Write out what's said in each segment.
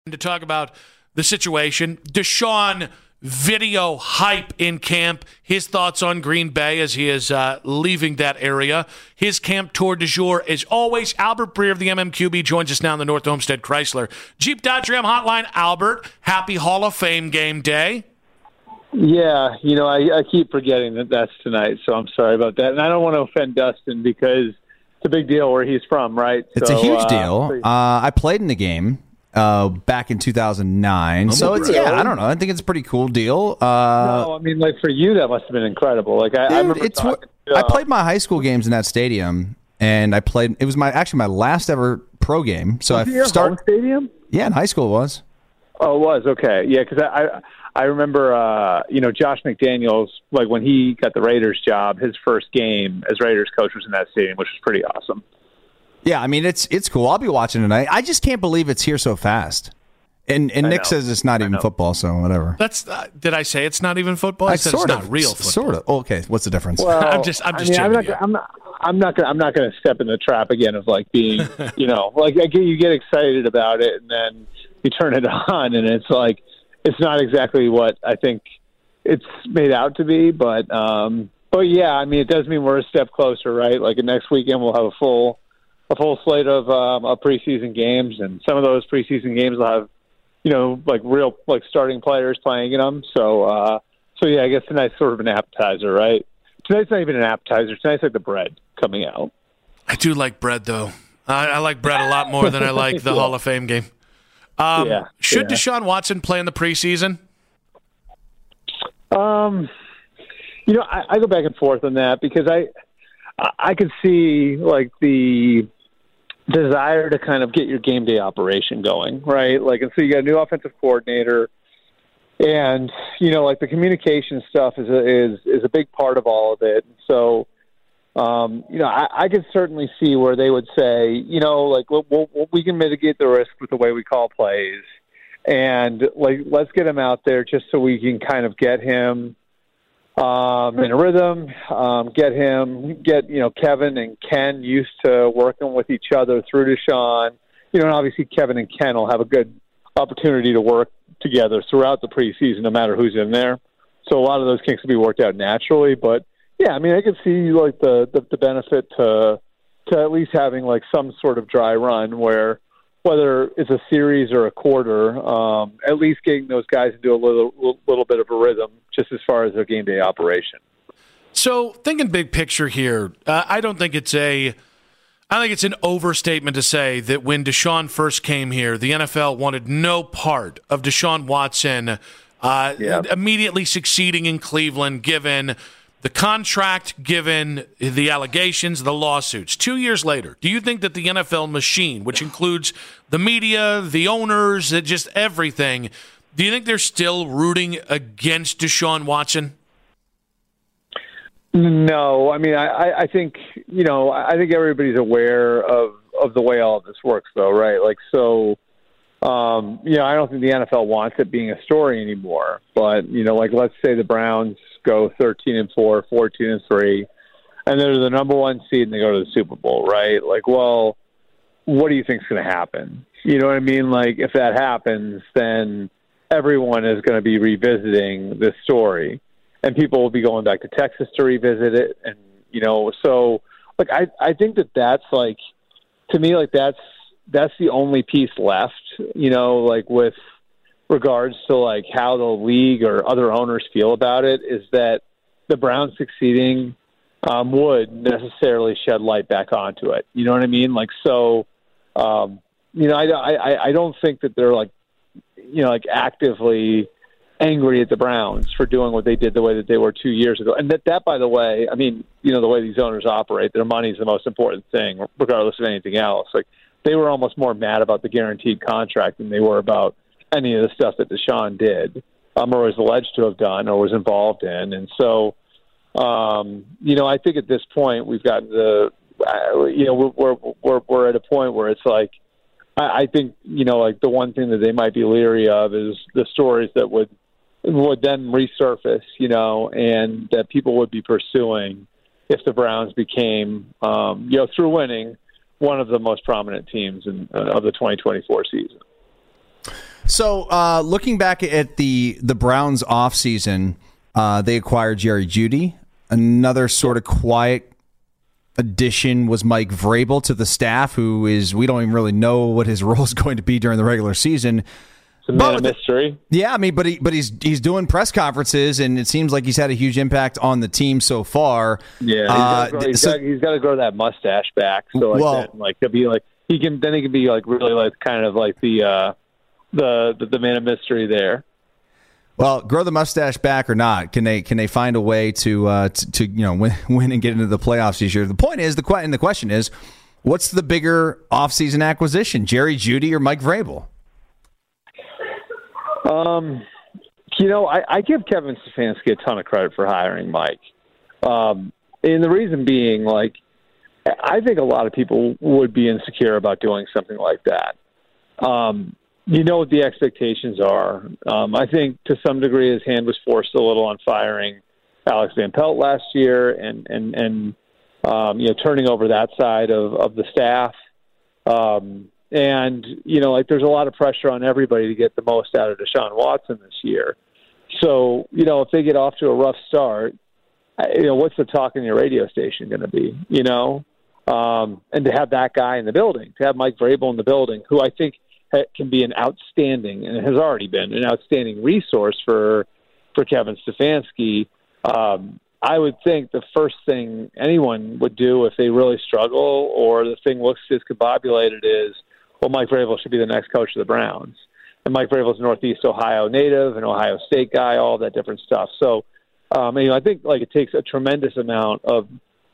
to talk about the situation. Deshaun video hype in camp. His thoughts on Green Bay as he is leaving that area. His camp tour du jour, as always. Albert Breer of the MMQB joins us now in the North Homestead Chrysler Jeep Dodge Ram Hotline. Albert, happy Hall of Fame game day. Yeah, I keep forgetting that that's tonight, so I'm sorry about that. And I don't want to offend Dustin because it's a big deal where he's from, right? It's a huge deal. I played in the game back in 2009. So it's, I don't know. I think it's a pretty cool deal. No, I mean, like for you, that must have been incredible. Like I remember I played my high school games in that stadium, and I played. It was my last ever pro game. So I started home stadium. Yeah, in high school it was. Oh, it was okay. Yeah, because I remember, Josh McDaniels, like when he got the Raiders job, his first game as Raiders coach was in that stadium, which was pretty awesome. Yeah, I mean, it's cool. I'll be watching tonight. I just can't believe it's here so fast. And Nick says it's not even football, so whatever. That's did I say it's not even football? I said it's not real football. Sort of. Okay, what's the difference? Well, I'm just joking. I'm not going to step in the trap again of like being, you get excited about it and then you turn it on and it's like it's not exactly what I think it's made out to be, but yeah, I mean, it does mean we're a step closer, right? Like next weekend we'll have a full slate of preseason games, and some of those preseason games will have, real starting players playing in them. So yeah, I guess tonight's sort of an appetizer, right? Tonight's not even an appetizer. Tonight's like the bread coming out. I do like bread, though. I like bread a lot more than I like the Hall of Fame game. Should Deshaun Watson play in the preseason? I go back and forth on that because I could see like the desire to kind of get your game day operation going, right? Like, and so you got a new offensive coordinator, and the communication stuff is a big part of all of it. So, I could certainly see where they would say, we can mitigate the risk with the way we call plays, and let's get him out there just so we can kind of get him in a rhythm, get Kevin and Ken used to working with each other through Deshaun. And obviously Kevin and Ken will have a good opportunity to work together throughout the preseason, no matter who's in there. So a lot of those kinks will be worked out naturally. But yeah, I mean, I could see like the benefit to at least having like some sort of dry run where, whether it's a series or a quarter, at least getting those guys into a little bit of a rhythm just as far as their game day operation. So thinking big picture here, I think it's an overstatement to say that when Deshaun first came here, the NFL wanted no part of Deshaun Watson immediately succeeding in Cleveland, given the contract, given the allegations, the lawsuits. 2 years later, do you think that the NFL machine, which includes the media, the owners, just everything, do you think they're still rooting against Deshaun Watson? No. I mean, I think, I think everybody's aware of the way all of this works, though, right? Like, so, I don't think the NFL wants it being a story anymore. But, let's say the Browns go 13-4, 14-3, and they're the number one seed and they go to the Super Bowl, right? Like, well, what do you think's going to happen? You know what I mean? Like, if that happens, then everyone is going to be revisiting this story, and people will be going back to Texas to revisit it. And, so like, I think that's like, to me, like that's the only piece left, like with regards to like how the league or other owners feel about it, is that the Browns succeeding would necessarily shed light back onto it. You know what I mean? Like, so, I don't think that they're like, actively angry at the Browns for doing what they did the way that they were 2 years ago. And that, by the way, I mean, the way these owners operate, their money is the most important thing, regardless of anything else. Like, they were almost more mad about the guaranteed contract than they were about any of the stuff that Deshaun did, or was alleged to have done, or was involved in. And so, I think at this point we've gotten we're at a point where it's like, I think, like the one thing that they might be leery of is the stories that would then resurface, and that people would be pursuing if the Browns became, through winning, one of the most prominent teams of the 2024 season. So looking back at the Browns offseason, they acquired Jerry Jeudy. Another sort of quiet addition was Mike Vrabel to the staff, we don't even really know what his role is going to be during the regular season. It's a man of mystery. Yeah, I mean, but he's doing press conferences, and it seems like he's had a huge impact on the team so far. Yeah, he's got to grow that mustache back. So he'll be like he can be like really like kind of like the man of mystery there. Well, grow the mustache back or not? Can they find a way to win and get into the playoffs this year? The point is the question is, what's the bigger offseason acquisition, Jerry Jeudy or Mike Vrabel? I give Kevin Stefanski a ton of credit for hiring Mike. And the reason being, like, I think a lot of people would be insecure about doing something like that. What the expectations are. I think to some degree his hand was forced a little on firing Alex Van Pelt last year and turning over that side of the staff. There's a lot of pressure on everybody to get the most out of Deshaun Watson this year. So, if they get off to a rough start, what's the talk in your radio station going to be, and to have that guy in the building, to have Mike Vrabel in the building, who I think can be an outstanding, and has already been an outstanding resource for Kevin Stefanski. I would think the first thing anyone would do if they really struggle or the thing looks discombobulated is, well, Mike Vrabel should be the next coach of the Browns. And Mike Vrabel's a Northeast Ohio native, an Ohio State guy, all that different stuff. So, I think like it takes a tremendous amount of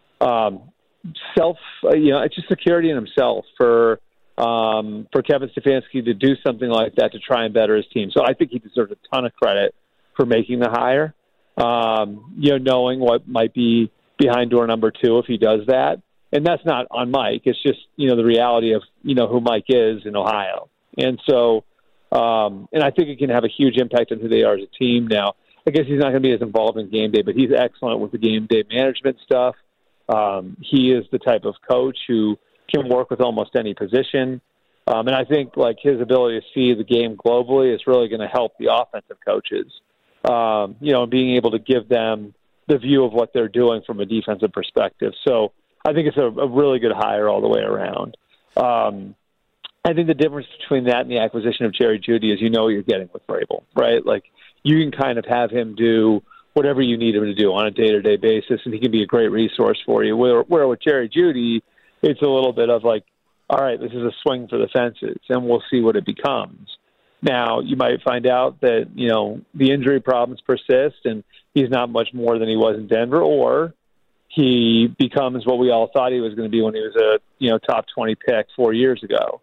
it's just security in himself for Kevin Stefanski to do something like that to try and better his team. So I think he deserves a ton of credit for making the hire. Knowing what might be behind door number 2 if he does that. And that's not on Mike. It's just, the reality of, who Mike is in Ohio. And so, and I think it can have a huge impact on who they are as a team. Now, I guess he's not going to be as involved in game day, but he's excellent with the game day management stuff. He is the type of coach who can work with almost any position. And I think like his ability to see the game globally is really going to help the offensive coaches. Being able to give them the view of what they're doing from a defensive perspective. So I think it's a really good hire all the way around. I think the difference between that and the acquisition of Jerry Jeudy is what you're getting with Vrabel, right? Like you can kind of have him do whatever you need him to do on a day-to-day basis, and he can be a great resource for you. Where with Jerry Jeudy, it's a little bit of like, all right, this is a swing for the fences, and we'll see what it becomes. Now, you might find out that, the injury problems persist and he's not much more than he was in Denver, or he becomes what we all thought he was going to be when he was a, top 20 pick 4 years ago.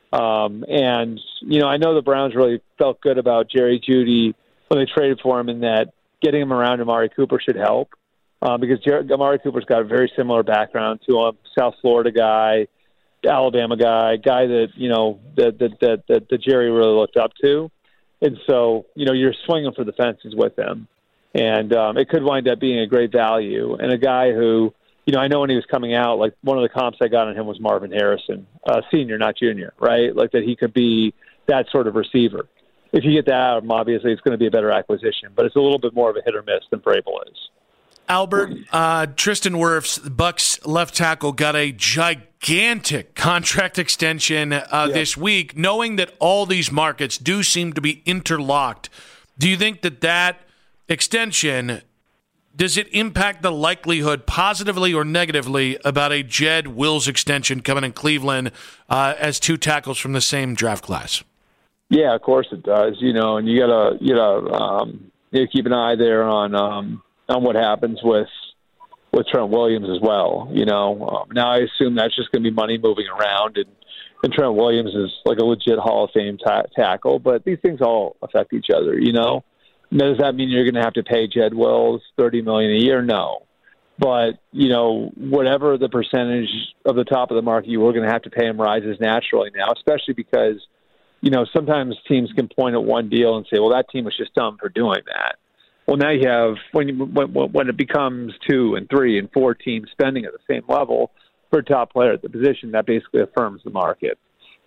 I know the Browns really felt good about Jerry Jeudy when they traded for him, in that getting him around Amari Cooper should help because Amari Cooper's got a very similar background to him, South Florida guy, Alabama guy that that Jerry really looked up to, and so you're swinging for the fences with him, and it could wind up being a great value. And a guy who I know when he was coming out, like one of the comps I got on him was Marvin Harrison, senior, not junior, right? Like that he could be that sort of receiver. If you get that out of him, obviously it's going to be a better acquisition, but it's a little bit more of a hit or miss than Vrabel is. Albert, Tristan Wirfs, the Bucs left tackle, got a gigantic contract extension this week, knowing that all these markets do seem to be interlocked. Do you think that extension, does it impact the likelihood positively or negatively about a Jed Wills extension coming in Cleveland as 2 tackles from the same draft class? Yeah, of course it does. And you gotta keep an eye there on what happens with Trent Williams as well. Now I assume that's just going to be money moving around, and Trent Williams is like a legit Hall of Fame tackle. But these things all affect each other. Now, does that mean you're going to have to pay Jed Wills $30 million a year? No. But whatever the percentage of the top of the market you were going to have to pay him rises naturally now, especially because sometimes teams can point at one deal and say, well, that team was just dumb for doing that. Well, now you have when it becomes 2 and 3 and 4 teams spending at the same level for a top player at the position, that basically affirms the market.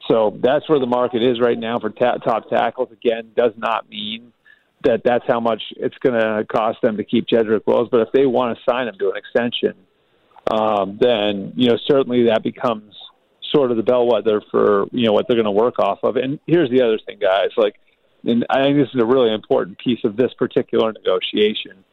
So that's where the market is right now for top tackles. Again, does not mean that that's how much it's going to cost them to keep Jedrick Wills. But if they want to sign him to an extension, then, certainly that becomes sort of the bellwether for, what they're going to work off of. And here's the other thing, guys. And I think this is a really important piece of this particular negotiation.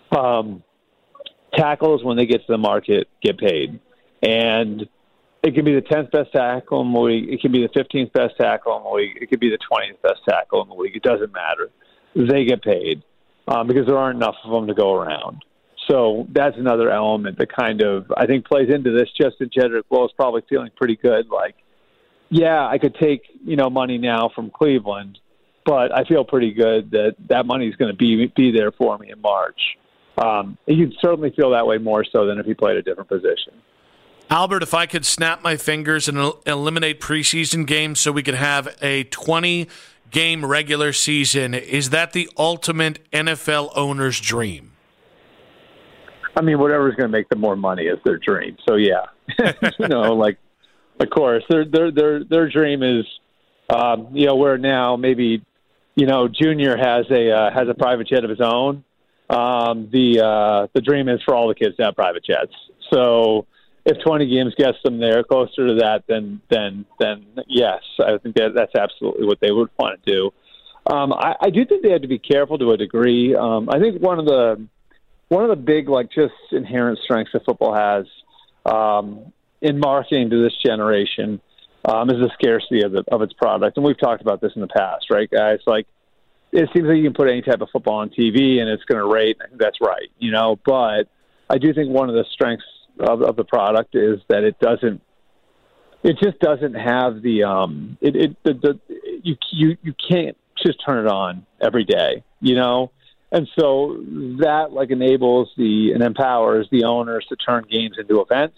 Tackles, when they get to the market, get paid. And it can be the 10th best tackle in the league. It can be the 15th best tackle in the league. It could be the 20th best tackle in the league. It doesn't matter. They get paid because there aren't enough of them to go around. So that's another element that kind of, I think, plays into this. Justin Jedrick Wills probably feeling pretty good. I could take, money now from Cleveland, but I feel pretty good that money is going to be there for me in March. You can certainly feel that way more so than if he played a different position. Albert, if I could snap my fingers and eliminate preseason games so we could have a 20-game regular season, is that the ultimate NFL owner's dream? I mean, whatever's going to make them more money is their dream. So yeah, of course, their dream is, where now maybe, Junior has a private jet of his own. The dream is for all the kids to have private jets. So if 20 games gets them there closer to that, then yes, I think that's absolutely what they would want to do. I do think they have to be careful to a degree. I think one of the big, just inherent strengths that football has in marketing to this generation is the scarcity of its product. And we've talked about this in the past, right, guys? It seems like you can put any type of football on TV and it's going to rate. I think that's right, But I do think one of the strengths of the product is that it just doesn't have the you can't just turn it on every day, And so that enables and empowers the owners to turn games into events.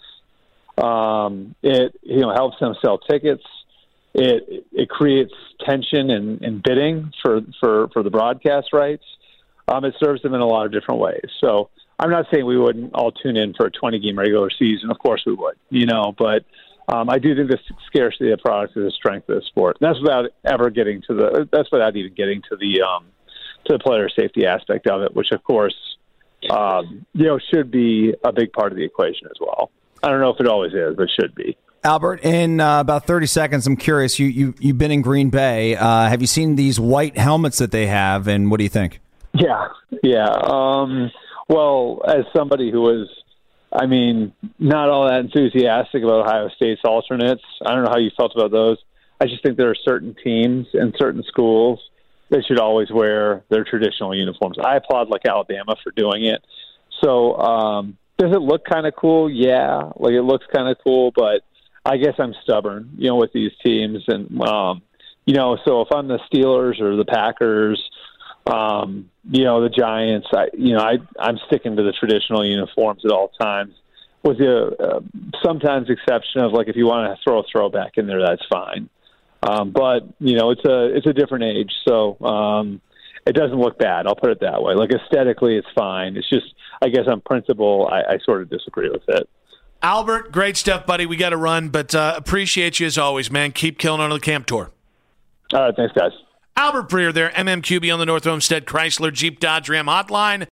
It helps them sell tickets. It creates tension and bidding for the broadcast rights. It serves them in a lot of different ways. So I'm not saying we wouldn't all tune in for a 20-game regular season. Of course we would, But I do think the scarcity of products is a strength of the sport. And that's without even getting to the player safety aspect of it, which of course, should be a big part of the equation as well. I don't know if it always is, but should be. Albert, in about 30 seconds, I'm curious, you've been in Green Bay. Have you seen these white helmets that they have, and what do you think? Yeah. Well, as somebody who was, not all that enthusiastic about Ohio State's alternates, I don't know how you felt about those. I just think there are certain teams and certain schools that should always wear their traditional uniforms. I applaud Alabama for doing it. So does it look kind of cool? Yeah, it looks kind of cool, but I guess I'm stubborn, with these teams. And, so if I'm the Steelers or the Packers, the Giants, I'm sticking to the traditional uniforms at all times with the sometimes exception of if you want to throw a throwback in there, that's fine. But it's a different age. So, it doesn't look bad. I'll put it that way. Aesthetically, it's fine. It's just, I guess on principle, I sort of disagree with it. Albert, great stuff, buddy. We got to run, but appreciate you as always, man. Keep killing on the camp tour. All right, thanks, guys. Albert Breer there, MMQB on the North Olmsted Chrysler Jeep Dodge Ram Hotline.